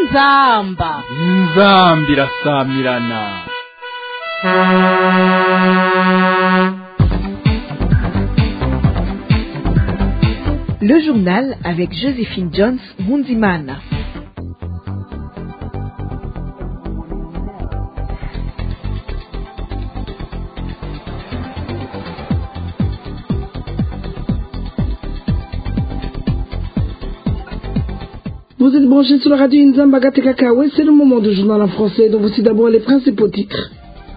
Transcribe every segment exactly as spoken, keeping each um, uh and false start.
inzamba inzamba irasamirana. Le journal avec Joséphine Jones Munzimana. Vous êtes branchés sur la radio Nzamba Gateka-Kawe, c'est le moment du journal en français, dont voici d'abord les principaux titres.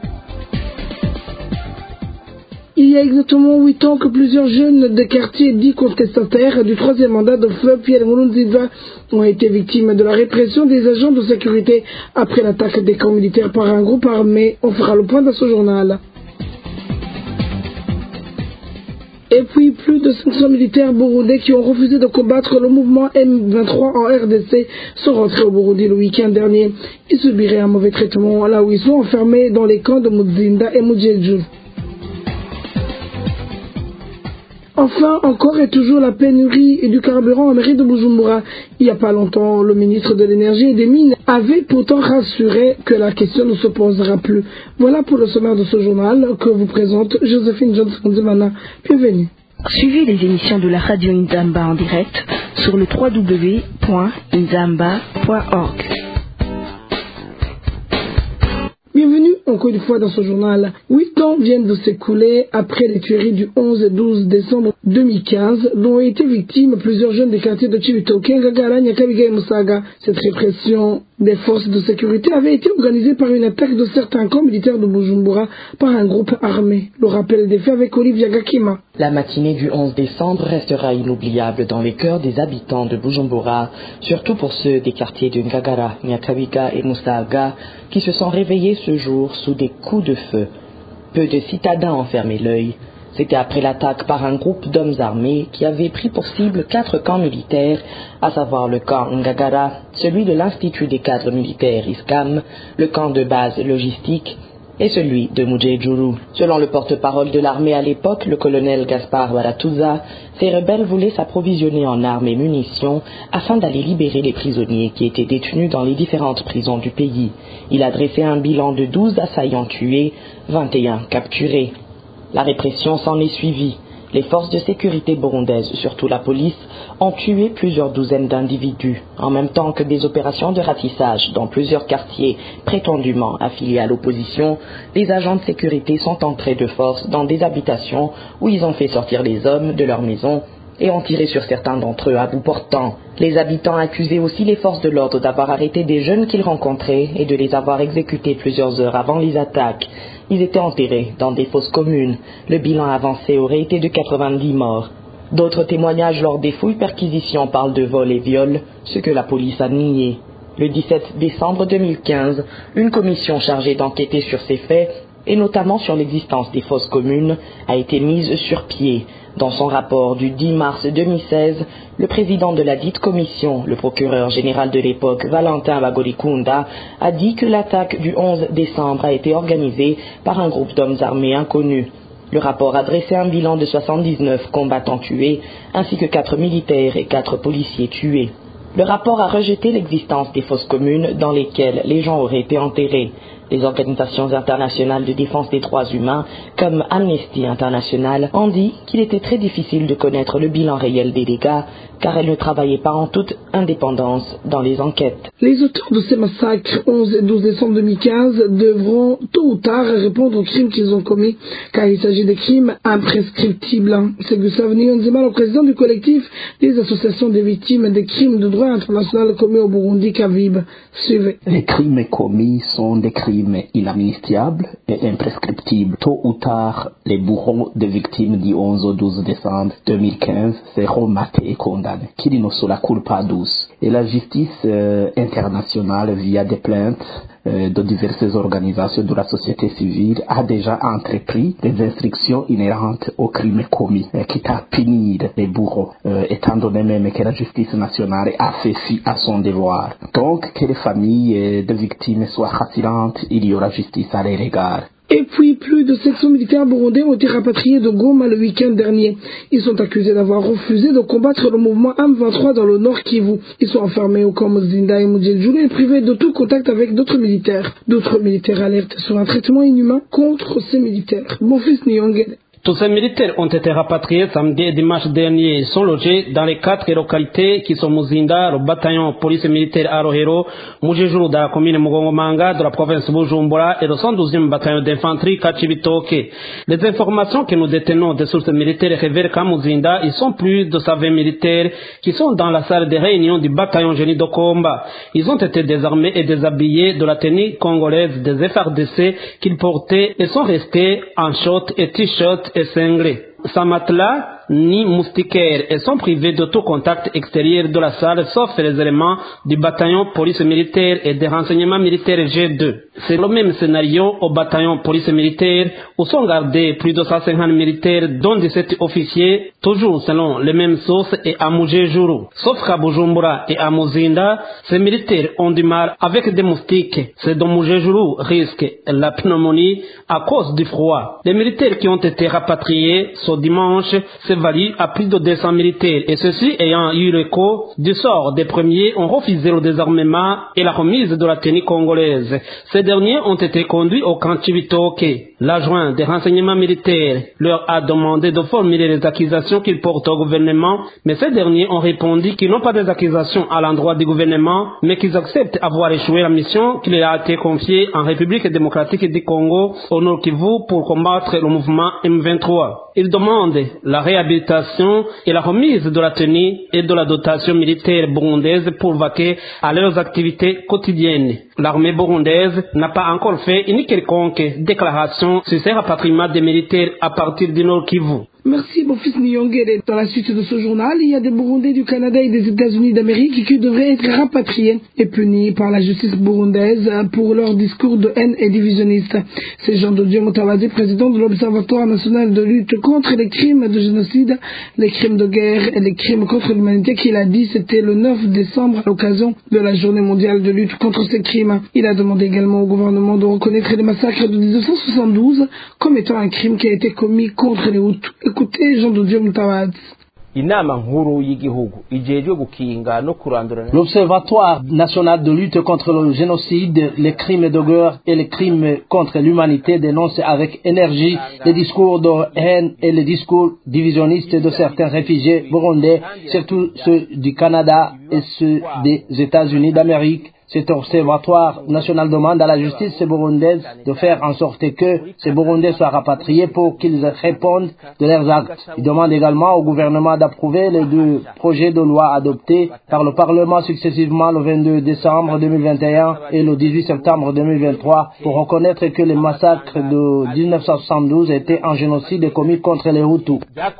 Il y a exactement huit ans que plusieurs jeunes des quartiers dits contestataires du troisième mandat de feu Pierre Nkurunziza ont été victimes de la répression des agents de sécurité après l'attaque des camps militaires par un groupe armé. On fera le point dans ce journal. Et puis, plus de cinq cents militaires burundais qui ont refusé de combattre le mouvement M vingt-trois en R D C sont rentrés au Burundi le week-end dernier. Ils subiraient un mauvais traitement là où ils sont enfermés dans les camps de Muzinda et Mujeju. Enfin, encore et toujours la pénurie du carburant en mairie de Bujumbura. Il n'y a pas longtemps, le ministre de l'Énergie et des Mines avait pourtant rassuré que la question ne se posera plus. Voilà pour le sommaire de ce journal que vous présente Joséphine Johnson-Dimana. Bienvenue. Suivez les émissions de la radio Nzamba en direct sur le w w w point nzamba point org. Bienvenue encore une fois dans ce journal. Huit ans viennent de s'écouler après les tueries du onze et douze décembre deux mille quinze, dont ont été victimes plusieurs jeunes des quartiers de Chibitoke, Ngagara, Nyakabiga et Musaga. Cette répression des forces de sécurité avait été organisée par une attaque de certains camps militaires de Bujumbura par un groupe armé. Le rappel des faits avec Olivia Gakima. La matinée du onze décembre restera inoubliable dans les cœurs des habitants de Bujumbura, surtout pour ceux des quartiers de Ngagara, Nyakabiga et Musaga, qui se sont réveillés ce jour sous des coups de feu. Peu de citadins en fermaient l'œil. C'était après l'attaque par un groupe d'hommes armés qui avait pris pour cible quatre camps militaires, à savoir le camp Ngagara, celui de l'Institut des cadres militaires ISCAM, le camp de base logistique et celui de Mujeju. Selon le porte-parole de l'armée à l'époque, le colonel Gaspard Baratuza, ces rebelles voulaient s'approvisionner en armes et munitions afin d'aller libérer les prisonniers qui étaient détenus dans les différentes prisons du pays. Il a dressé un bilan de douze assaillants tués, vingt et un capturés. La répression s'en est suivie. Les forces de sécurité burundaises, surtout la police, ont tué plusieurs douzaines d'individus, en même temps que des opérations de ratissage dans plusieurs quartiers prétendument affiliés à l'opposition. Les agents de sécurité sont entrés de force dans des habitations où ils ont fait sortir les hommes de leurs maisons et ont tiré sur certains d'entre eux à bout portant. Les habitants accusaient aussi les forces de l'ordre d'avoir arrêté des jeunes qu'ils rencontraient et de les avoir exécutés plusieurs heures avant les attaques. Ils étaient enterrés dans des fosses communes. Le bilan avancé aurait été de quatre-vingt-dix morts. D'autres témoignages lors des fouilles-perquisitions parlent de vols et viols, ce que la police a nié. Le dix-sept décembre deux mille quinze, une commission chargée d'enquêter sur ces faits, et notamment sur l'existence des fosses communes, a été mise sur pied. Dans son rapport du dix mars deux mille seize, le président de la dite commission, le procureur général de l'époque, Valentin Bagorikunda, a dit que l'attaque du onze décembre a été organisée par un groupe d'hommes armés inconnus. Le rapport a dressé un bilan de soixante-dix-neuf combattants tués, ainsi que quatre militaires et quatre policiers tués. Le rapport a rejeté l'existence des fosses communes dans lesquelles les gens auraient été enterrés. Les organisations internationales de défense des droits humains, comme Amnesty International, ont dit qu'il était très difficile de connaître le bilan réel des dégâts, car elles ne travaillaient pas en toute indépendance dans les enquêtes. Les auteurs de ces massacres onze et douze décembre deux mille quinze devront tôt ou tard répondre aux crimes qu'ils ont commis, car il s'agit de crimes imprescriptibles. C'est Gustave Niyonzima, le président du collectif des associations des victimes des crimes de droit international commis au Burundi, Kavib. Suivez. Les crimes commis sont des crimes inamnistiables et imprescriptibles. Tôt ou tard, les bourreaux des victimes du onze au douze décembre deux mille quinze seront matés et condamnés. Qui ne se la coule pas douce. Et la justice euh, internationale, via des plaintes euh, de diverses organisations de la société civile, a déjà entrepris des instructions inhérentes aux crimes commis, euh, quitte à punir les bourreaux, euh, étant donné même que la justice nationale a fait fi à son devoir. Donc, que les familles euh, de victimes soient rassurantes, il y aura justice à leur égard. Et puis, plus de sept cents militaires burundais ont été rapatriés de Goma le week-end dernier. Ils sont accusés d'avoir refusé de combattre le mouvement M vingt-trois dans le Nord Kivu. Ils sont enfermés au camp Muzinda et Mudjejuru et privés de tout contact avec d'autres militaires. D'autres militaires alertent sur un traitement inhumain contre ces militaires. Mon fils Nyongele. Tous ces militaires ont été rapatriés samedi et dimanche dernier. Ils sont logés dans les quatre localités qui sont Muzinda, le bataillon police militaire à Rohero, Mujejuru de la commune Mugongomanga de la province Bujumbura et le cent douzième bataillon d'infanterie Kachibitoke. Les informations que nous détenons des sources militaires révèlent qu'à Muzinda, ils sont plus de cent vingt militaires qui sont dans la salle de réunion du bataillon Génie de Komba. Ils ont été désarmés et déshabillés de la tenue congolaise des F R D C qu'ils portaient et sont restés en short et t-shirt et cinglés. Sans matelas ni moustiquaires et sont privés de tout contact extérieur de la salle sauf les éléments du bataillon police militaire et des renseignements militaires G deux. C'est le même scénario au bataillon police militaire où sont gardés plus de cent cinquante militaires dont dix-sept officiers, toujours selon les mêmes sources et à Mujejuru. Sauf qu'à Bujumbura et à Muzinda, ces militaires ont du mal avec des moustiques. C'est dont Mujejuru risque la pneumonie à cause du froid. Les militaires qui ont été rapatriés ce dimanche s'évaluent à plus de deux cents militaires et ceux-ci ayant eu l'écho du sort des premiers ont refusé le désarmement et la remise de la tenue congolaise. Ces derniers ont été conduits au camp Chibitoke. L'adjoint des renseignements militaires leur a demandé de formuler les accusations qu'ils portent au gouvernement, mais ces derniers ont répondu qu'ils n'ont pas des accusations à l'endroit du gouvernement, mais qu'ils acceptent avoir échoué la mission qui leur a été confiée en République démocratique du Congo au Nord Kivu pour combattre le mouvement M vingt-trois. Ils demandent la réhabilitation et la remise de la tenue et de la dotation militaire burundaise pour vaquer à leurs activités quotidiennes. L'armée burundaise n'a pas encore fait une quelconque déclaration sur ces rapatriements des militaires à partir du Nord Kivu. Merci, mon fils Nyongele. Dans la suite de ce journal, il y a des Burundais du Canada et des États-Unis d'Amérique qui devraient être rapatriés et punis par la justice burundaise pour leur discours de haine et divisionniste. C'est Jean de Dieu Mutabazi, président de l'Observatoire national de lutte contre les crimes de génocide, les crimes de guerre et les crimes contre l'humanité, qu'il a dit c'était le neuf décembre à l'occasion de la journée mondiale de lutte contre ces crimes. Il a demandé également au gouvernement de reconnaître les massacres de dix-neuf cent soixante-douze comme étant un crime qui a été commis contre les Hutus. Écoutez Jean de Dieu Mutabazi. L'Observatoire national de lutte contre le génocide, les crimes de guerre et les crimes contre l'humanité dénonce avec énergie les discours de haine et les discours divisionnistes de certains réfugiés burundais, surtout ceux du Canada et ceux des États-Unis d'Amérique. Cet observatoire national demande à la justice burundaise de faire en sorte que ces Burundais soient rapatriés pour qu'ils répondent de leurs actes. Il demande également au gouvernement d'approuver les deux projets de loi adoptés par le Parlement successivement le vingt-deux décembre deux mille vingt et un et le dix-huit septembre deux mille vingt-trois pour reconnaître que les massacres de dix-neuf cent soixante-douze étaient un génocide commis contre les Hutus.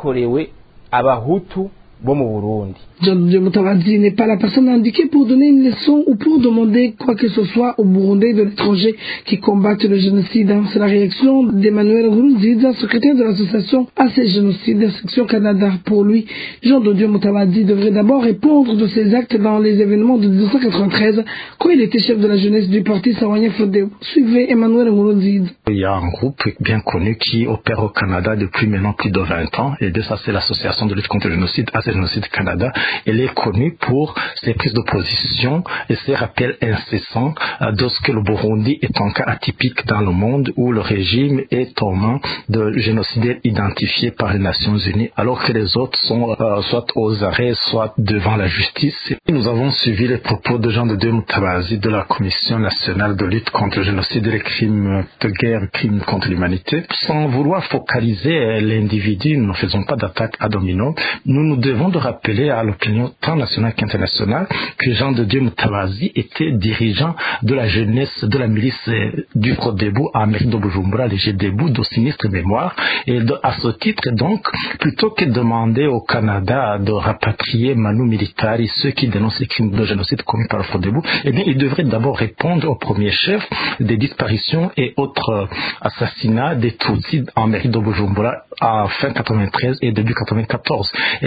Jean de Mutabazi n'est pas la personne indiquée pour donner une leçon ou pour demander quoi que ce soit aux Burundais de l'étranger qui combattent le génocide. C'est la réaction d'Emmanuel Nkurunziza, secrétaire de l'association A C Génocide, section Canada. Pour lui, Jean de Mutabazi devrait d'abord répondre de ses actes dans les événements de mille neuf cent quatre-vingt-treize, quand il était chef de la jeunesse du parti Sawanya Frodebo. Suivez Emmanuel Nkurunziza. Il y a un groupe bien connu qui opère au Canada depuis maintenant plus de vingt ans, et de ça c'est l'association de lutte contre le génocide, A C Génocide Canada. Elle est connue pour ses prises de position et ses rappels incessants de ce que le Burundi est un cas atypique dans le monde où le régime est aux mains de génocidaires identifiés par les Nations Unies, alors que les autres sont euh, soit aux arrêts, soit devant la justice. Et nous avons suivi les propos de Jean de Dieu Mutabazi de la Commission nationale de lutte contre le génocide et les crimes de guerre, crimes contre l'humanité. Sans vouloir focaliser l'individu, nous ne faisons pas d'attaque à domino. Nous nous devons de rappeler à l'opinion tant nationale qu'internationale que Jean de Dieu Mutabazi était dirigeant de la jeunesse de la milice du Frodebo à Amérique de Bujumbura, les G D B U, de sinistre mémoire. Et de, à ce titre, donc, plutôt que de demander au Canada de rapatrier Manu Militari, ceux qui dénoncent les crimes de génocide commis par le Frodebo, eh bien, il devrait d'abord répondre au premier chef des disparitions et autres assassinats des Tutsis en Amérique de Bujumbura à fin quatre-vingt-treize et début quatre-vingt-quatorze. Et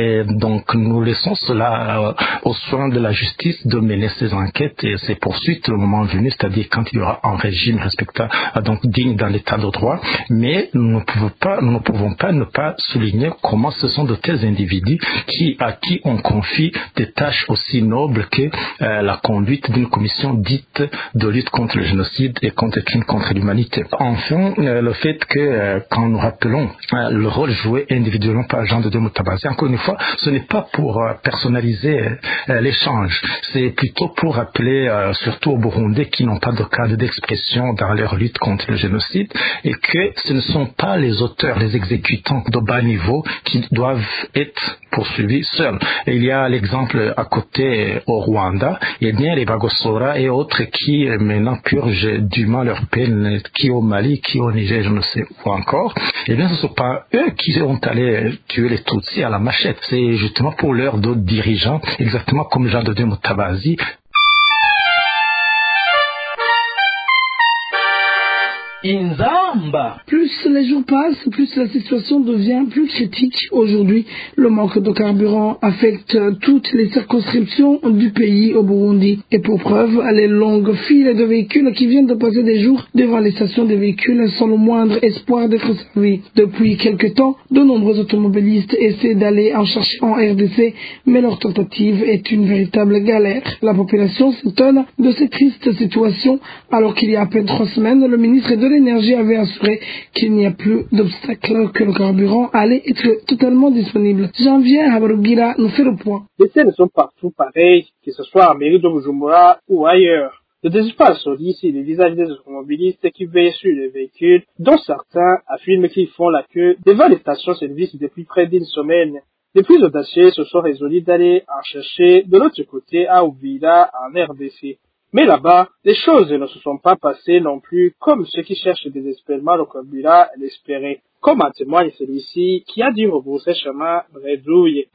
Donc nous laissons cela euh, aux soins de la justice de mener ces enquêtes et ces poursuites le moment venu, c'est-à-dire quand il y aura un régime respectable, donc digne dans l'état de droit. Mais nous ne pouvons pas, nous ne pouvons pas ne pas souligner comment ce sont de tels individus qui, à qui on confie des tâches aussi nobles que euh, la conduite d'une commission dite de lutte contre le génocide et contre le crime contre l'humanité. Enfin, euh, le fait que euh, quand nous rappelons euh, le rôle joué individuellement par Jean de Dieu Mutabazi, encore une fois, ce n'est pas pour euh, personnaliser euh, l'échange, c'est plutôt pour rappeler euh, surtout aux Burundais qui n'ont pas de cadre d'expression dans leur lutte contre le génocide et que ce ne sont pas les auteurs, les exécutants de bas niveau qui doivent être poursuivis seuls. Et il y a l'exemple à côté au Rwanda, et bien les Bagosora et autres qui maintenant purgent dûment leur peine, qui au Mali, qui au Niger, je ne sais où encore. Et bien ce ne sont pas eux qui ont allé tuer les Tutsis à la machette, c'est justement pour leurs d'autres dirigeants, exactement comme Jean de Dieu Mutabazi. Inzamba. Plus les jours passent, plus la situation devient plus critique. Aujourd'hui, le manque de carburant affecte toutes les circonscriptions du pays au Burundi. Et pour preuve, les longues files de véhicules qui viennent de passer des jours devant les stations de véhicules sans le moindre espoir d'être servis. Depuis quelque temps, de nombreux automobilistes essaient d'aller en chercher en R D C, mais leur tentative est une véritable galère. La population s'étonne de cette triste situation, alors qu'il y a à peine trois semaines, le ministre de l'énergie avait assuré qu'il n'y a plus d'obstacle, que le carburant allait être totalement disponible. Janvier Habarugira nous fait le point. Les scènes sont partout pareilles, que ce soit en mairie de Bujumbura ou ailleurs. Le désespoir se lit ici les visages des automobilistes qui veillent sur les véhicules, dont certains affirment qu'ils font la queue devant les stations-service depuis près d'une semaine. Les plus audacieux se sont résolus d'aller en chercher de l'autre côté à Uvira en R D C. Mais là-bas, les choses ne se sont pas passées non plus comme ceux qui cherchent désespérément le carburant l'espéraient. Comme en témoigne celui-ci qui a dû rebrousser chemin Bredouille.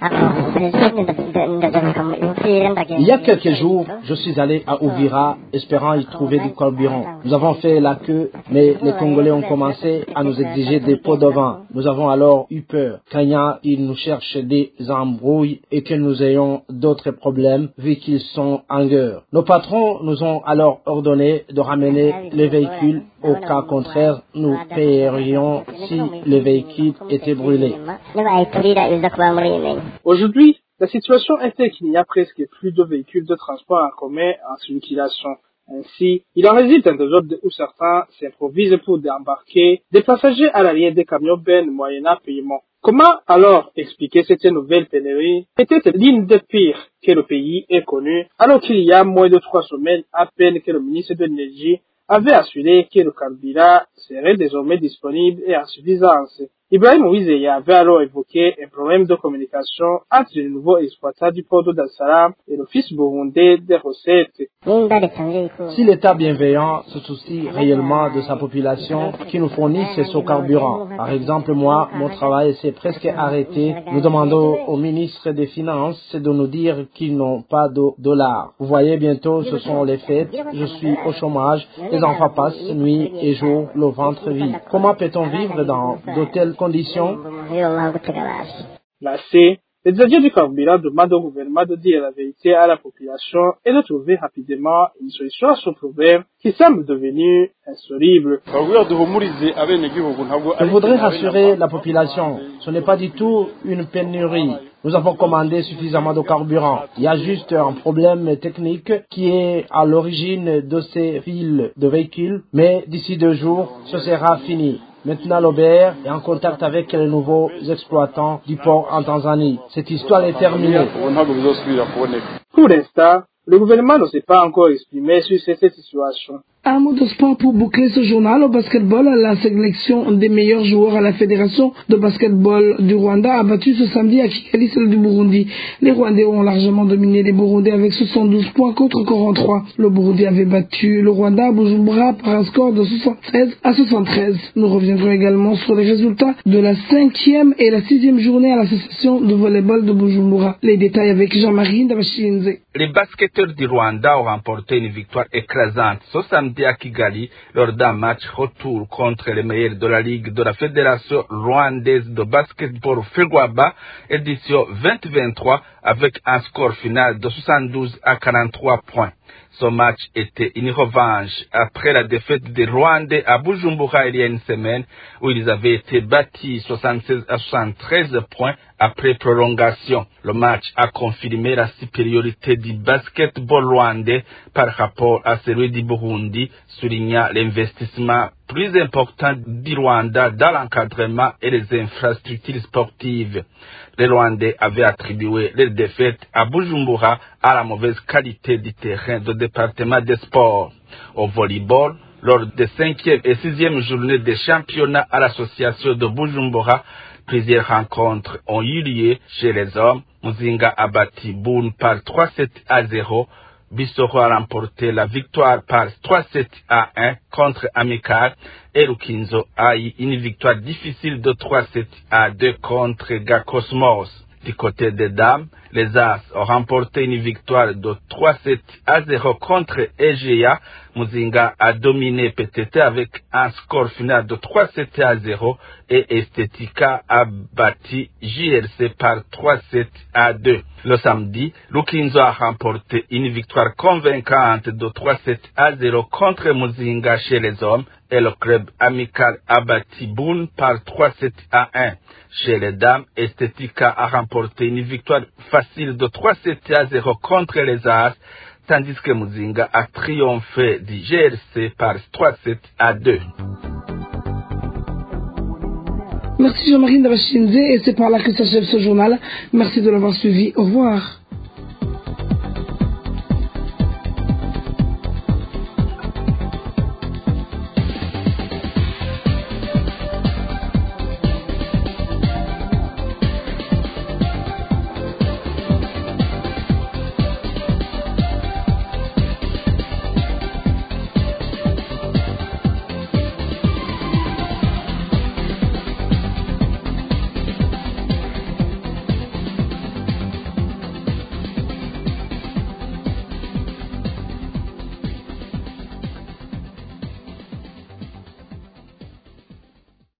Il y a quelques jours, je suis allé à Uvira espérant y trouver du carburant. Nous avons fait la queue, mais les Congolais ont commencé à nous exiger des pots de vin. Nous avons alors eu peur, craignant qu'ils nous cherchent des embrouilles et que nous ayons d'autres problèmes vu qu'ils sont en guerre. Nos patrons nous ont alors ordonné de ramener les véhicules. Au cas contraire, nous paierions si le véhicule était brûlé. Aujourd'hui, la situation est telle qu'il n'y a presque plus de véhicules de transport en commun en circulation. Ainsi, il en résulte un désordre où certains s'improvisent pour déembarquer des passagers à l'arrière des camions bennes moyennant paiement. Comment alors expliquer cette nouvelle pénurie? Peut-être l'une des pires que le pays ait connue, alors qu'il y a moins de trois semaines à peine que le ministre de l'Énergie avait assuré que le carburant serait désormais disponible et en suffisance. Ibrahim Ouizeya avait alors évoqué un problème de communication entre le nouveau exploitant du port de Dar es Salaam et l'Office burundais des recettes. Si l'État bienveillant se soucie réellement de sa population qui nous fournisse ce carburant, par exemple moi, mon travail s'est presque arrêté, nous demandons au ministre des Finances de nous dire qu'ils n'ont pas de dollars. Vous voyez, bientôt ce sont les fêtes, je suis au chômage, les enfants passent nuit et jour, le ventre vide. Comment peut-on vivre dans de telles conditions? Lassés, les agents du carburant demandent au gouvernement de dire la vérité à la population et de trouver rapidement une solution à ce problème qui semble devenu insoluble. Je voudrais rassurer la population, ce n'est pas du tout une pénurie. Nous avons commandé suffisamment de carburant. Il y a juste un problème technique qui est à l'origine de ces files de véhicules, mais d'ici deux jours, ce sera fini. Maintenant, l'O B R est en contact avec les nouveaux exploitants du port en Tanzanie. Cette histoire est terminée. Pour l'instant, le gouvernement ne s'est pas encore exprimé sur cette situation. Un mot de sport pour boucler ce journal. Au basketball, la sélection des meilleurs joueurs à la Fédération de basketball du Rwanda a battu ce samedi à Kigali celle du Burundi. Les Rwandais ont largement dominé les Burundais avec soixante-douze points contre quarante-trois. Le Burundi avait battu le Rwanda à Bujumbura par un score de soixante-treize à soixante-treize. Nous reviendrons également sur les résultats de la cinquième et la sixième journée à l'association de volleyball de Bujumbura. Les détails avec Jean-Marie Ndabashinze. Les basketteurs du Rwanda ont remporté une victoire écrasante ce samedi samedi à Kigali lors d'un match retour contre les meilleurs de la Ligue de la Fédération rwandaise de basketball Ferwaba, édition vingt vingt-trois, avec un score final de soixante-douze à quarante-trois points. Ce match était une revanche après la défaite des Rwandais à Bujumbura il y a une semaine où ils avaient été battus soixante-seize à soixante-treize points après prolongation. Le match a confirmé la supériorité du basketball rwandais par rapport à celui du Burundi, soulignant l'investissement plus important du Rwanda dans l'encadrement et les infrastructures sportives. Les Rwandais avaient attribué leur défaite à Bujumbura à la mauvaise qualité du terrain du département des sports. Au volleyball, lors des cinquième et sixième journées des championnats à l'association de Bujumbura, plusieurs rencontres ont eu lieu chez les hommes. Muzinga a battu Boone par trois sept à zéro. Bissoro a remporté la victoire par trois sept à un contre Amical et Rukinzo a eu une victoire difficile de trois sept à deux contre Gakosmos. Du côté des dames, les As ont remporté une victoire de trois sept à zéro contre Egea. Muzinga a dominé P T T avec un score final de trois sept à zéro et Estetika a battu J R C par trois sept à deux. Le samedi, Rukinzo a remporté une victoire convaincante de trois sept à zéro contre Muzinga chez les hommes et le club amical a battu Boone par trois sept à un. Chez les dames, Estetika a remporté une victoire facile de trois sept à zéro contre les As, tandis que Muzinga a triomphé du G R C par trois sept à deux. Merci Jean-Marie Ndabashinze et c'est par là que s'achève ce journal. Merci de l'avoir suivi. Au revoir.